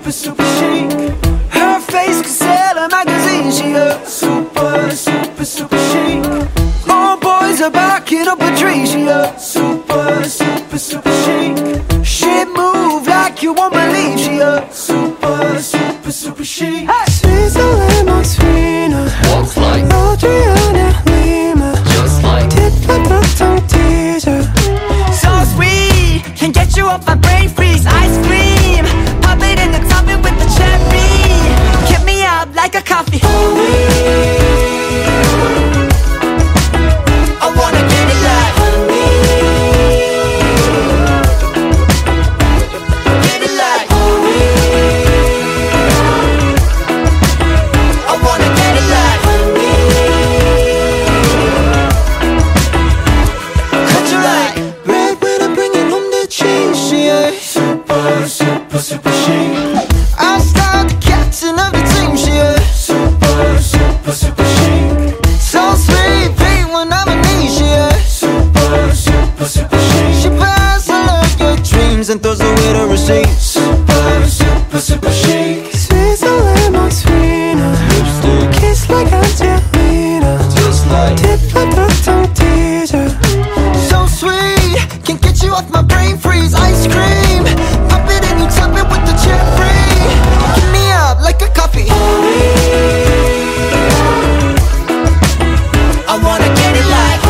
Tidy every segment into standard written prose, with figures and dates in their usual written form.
super, super chic. Her face could sell a magazine. She a super, super, super chic. All boys are barking up a tree. She a super, super, super chic. She move like you won't believe. She a super, super, super chic. Switzerland, Sweden, Walks like, Adriana Lima, just like, tip of tongue teaser. So sweet, can get you off my brain freeze. Ice cream, pop it in the topping with the cherry. Get me up like a coffee. I wanna get it like get it like I wanna get it like cut you like Red when I'm bringing home the cheese. She a super, super, super chic. I start the captain of the team. She a Super, super, super chic. so sweet, pink when I'm in need. She a Super, super, super chic. she buys all of your dreams and throws away the receipts. Super, super, super chic. Switzerland, Sweden, kiss like Angelina, Just like tip of tongue teaser. So sweet, can get you off my brain freeze. Ice cream, pop it and you top it with the cherry. Get me up like a coffee. I wanna get it like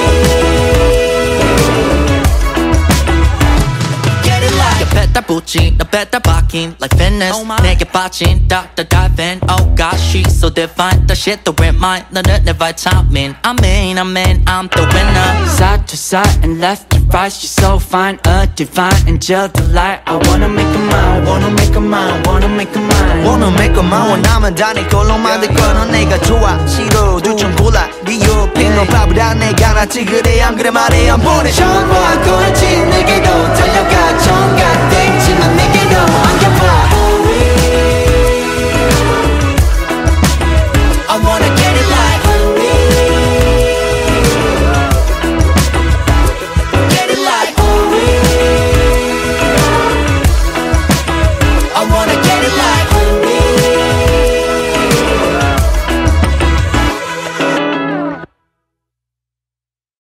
get it like you better bougie, no better barking like fitness. 내게 빠진 Dr. Diving, oh gosh, she's so divine. The shit that with mine, 너는 내 vitamin. I'm the winner. Side to side and left to right, she's so fine, a divine angel delight. I wanna make her mine, wanna make her mine, wanna make her mine. Wanna make a man 원하면 다니 꼴로 만들 거는 내가 좋아 싫어 두점 골라 네 옆에 너 바보라 내가 낫지 그래 안 그래 말해 안 보내 전부하고 했지 내게도 달려가 정각 땡지만 내게